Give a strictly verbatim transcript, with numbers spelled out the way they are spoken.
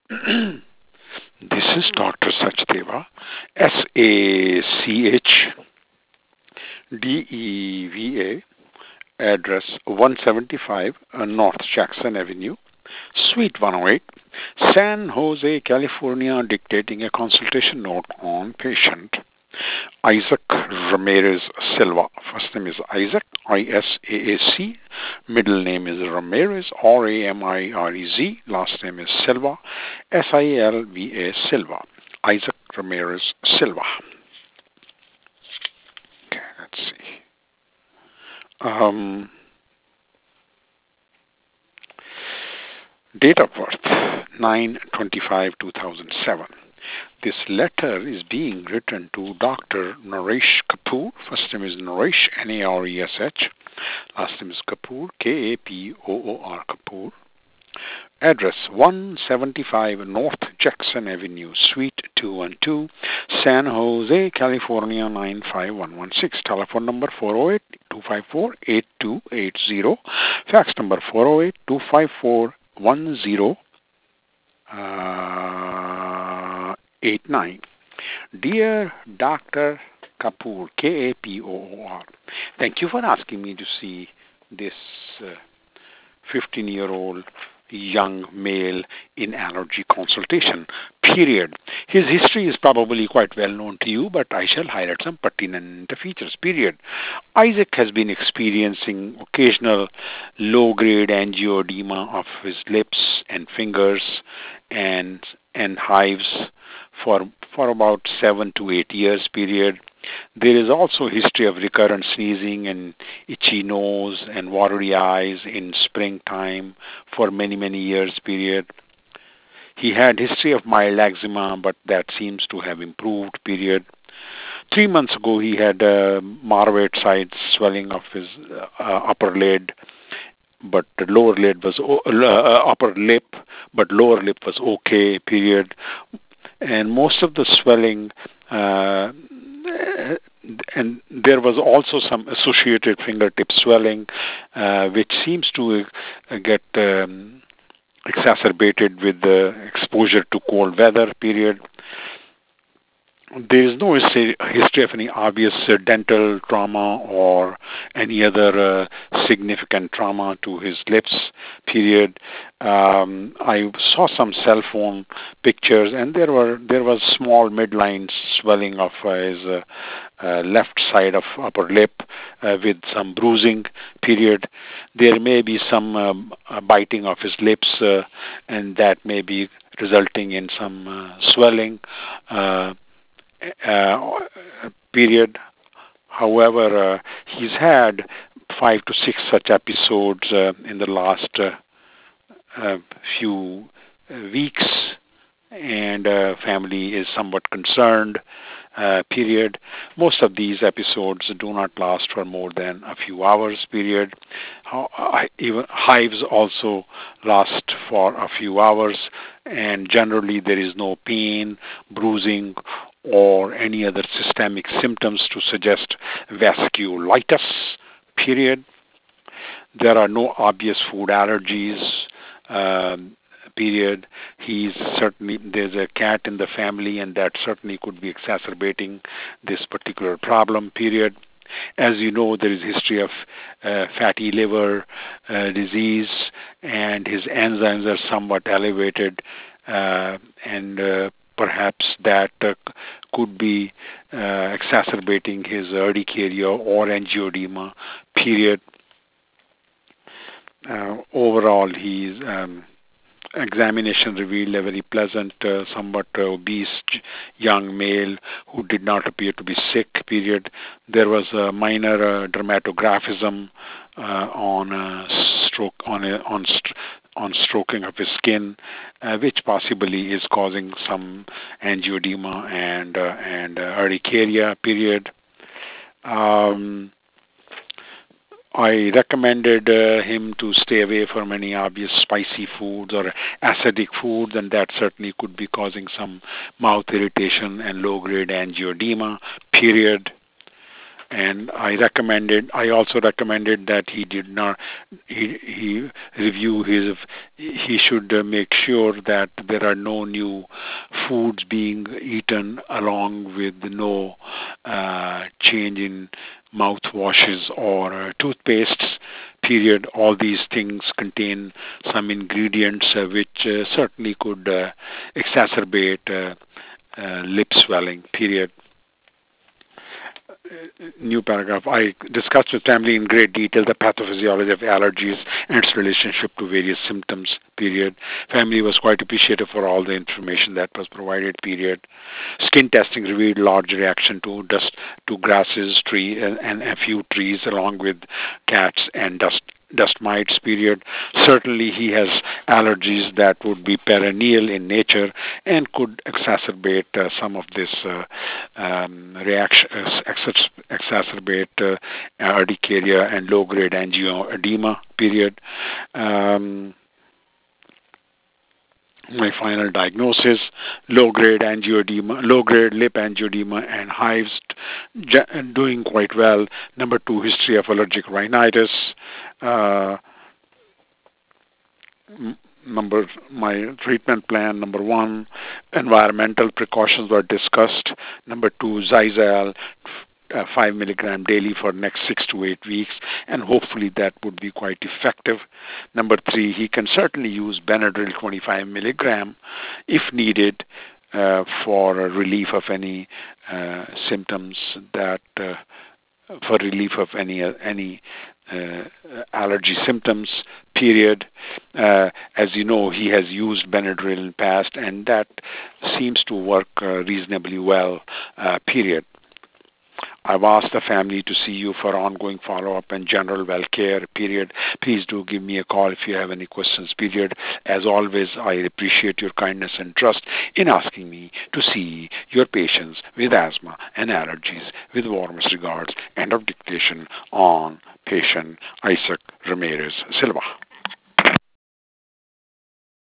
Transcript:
This is Doctor Sachdeva, S A C H D E V A, address one seventy-five uh, North Jackson Avenue, Suite one oh eight, San Jose, California, dictating a consultation note on patient Isaac Ramirez Silva. First name is Isaac, I S A A C. Middle name is Ramirez, R A M I R E Z. Last name is Silva, S I L V A Silva. Isaac Ramirez Silva. Okay, let's see. Um, date of birth, nine twenty-five two thousand seven. This letter is being written to Doctor Naresh Kapoor. First name is Naresh, N A R E S H. Last name is Kapoor, K A P O O R, Kapoor. Address one seventy-five North Jackson Avenue, Suite two one two, San Jose, California nine five one one six. Telephone number four oh eight, two five four, eight two eight zero. Fax number four oh eight, two five four, one zero eight nine. Dear Doctor Kapoor, K A P O O R, thank you for asking me to see this fifteen-year-old young male in allergy consultation, period. His history is probably quite well known to you, but I shall highlight some pertinent features, period. Isaac has been experiencing occasional low-grade angioedema of his lips and fingers and and hives for for about seven to eight years, period. There is also a history of recurrent sneezing and itchy nose and watery eyes in springtime for many, many years, period. He had history of mild eczema, but that seems to have improved, period. Three months ago, he had uh, moderate side swelling of his uh, upper lid, but the lower lid was o- uh, upper lip, but lower lip was okay, period. And most of the swelling, uh, and there was also some associated fingertip swelling, uh, which seems to uh, get um, exacerbated with the exposure to cold weather, period. There is no history, history of any obvious uh, dental trauma or any other uh, significant trauma to his lips, period. Um, I saw some cell phone pictures, and there were there was small midline swelling of uh, his uh, uh, left side of upper lip uh, with some bruising, period. There may be some um, uh, biting of his lips, uh, and that may be resulting in some uh, swelling. Uh, uh, period. However, uh, he's had five to six such episodes uh, in the last uh, uh, few uh, weeks, and uh, family is somewhat concerned. Uh, period. Most of these episodes do not last for more than a few hours. Period. How, uh, even hives also last for a few hours, and generally there is no pain, bruising, or any other systemic symptoms to suggest vasculitis. Period. There are no obvious food allergies. Um, period. He's certainly, there's a cat in the family, and that certainly could be exacerbating this particular problem, period. As you know, there is history of uh, fatty liver uh, disease, and his enzymes are somewhat elevated, uh, and uh, perhaps that uh, could be uh, exacerbating his urticaria or angioedema, period. Uh, overall, he's um, examination revealed a very pleasant, uh, somewhat uh, obese young male who did not appear to be sick, period. There was a minor uh, dermatographism uh, on uh, stroke on a, on st- on stroking of his skin, uh, which possibly is causing some angioedema and uh, and uh, urticaria, period. Um, I recommended uh, him to stay away from any obvious spicy foods or acidic foods, and that certainly could be causing some mouth irritation and low-grade angioedema, period. And I recommended, I also recommended that he did not, he, he review his, he should uh, make sure that there are no new foods being eaten, along with no uh, change in mouthwashes or uh, toothpastes, period. All these things contain some ingredients uh, which uh, certainly could uh, exacerbate uh, uh, lip swelling, period. New paragraph. I discussed with family in great detail the pathophysiology of allergies and its relationship to various symptoms, period. Family was quite appreciative for all the information that was provided, period. Skin testing revealed large reaction to dust, to grasses, tree, and, and a few trees, along with cats and dust dust mites, period. Certainly he has allergies that would be perennial in nature and could exacerbate uh, some of this uh, um, reaction, uh, exacerbate uh, urticaria and low-grade angioedema, period. Um, my final diagnosis: low-grade angioedema, low-grade lip angioedema and hives, doing quite well. Number two, history of allergic rhinitis. Uh, number my treatment plan: number one, environmental precautions were discussed. Number two, Zizal, uh, five milligram daily for next six to eight weeks, and hopefully that would be quite effective. Number three, he can certainly use Benadryl twenty-five milligram if needed uh, for relief of any uh, symptoms that uh, for relief of any uh, any uh, allergy symptoms, period. Uh, as you know, he has used Benadryl in the past, and that seems to work uh, reasonably well, uh, period. I've asked the family to see you for ongoing follow-up and general well care, period. Please do give me a call if you have any questions, period. As always, I appreciate your kindness and trust in asking me to see your patients with asthma and allergies. With warmest regards. End of dictation on patient Isaac Ramirez Silva.